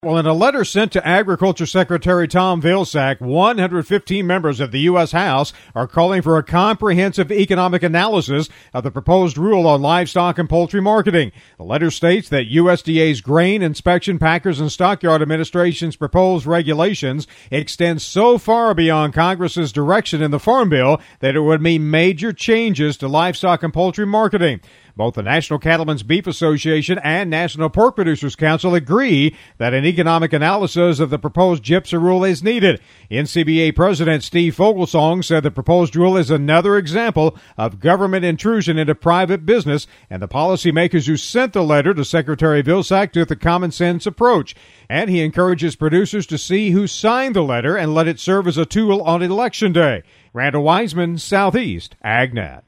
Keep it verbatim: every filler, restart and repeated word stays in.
Well, in a letter sent to Agriculture Secretary Tom Vilsack, one hundred fifteen members of the U S House are calling for a comprehensive economic analysis of the proposed rule on livestock and poultry marketing. The letter states that U S D A's Grain Inspection, Packers, and Stockyard Administration's proposed regulations extend so far beyond Congress's direction in the Farm Bill that it would mean major changes to livestock and poultry marketing. Both the National Cattlemen's Beef Association and National Pork Producers Council agree that an economic analysis of the proposed GIPSA rule is needed. N C B A President Steve Fogelsong said the proposed rule is another example of government intrusion into private business, and the policymakers who sent the letter to Secretary Vilsack took the common sense approach. And he encourages producers to see who signed the letter and let it serve as a tool on Election Day. Randall Wiseman, Southeast AgNet.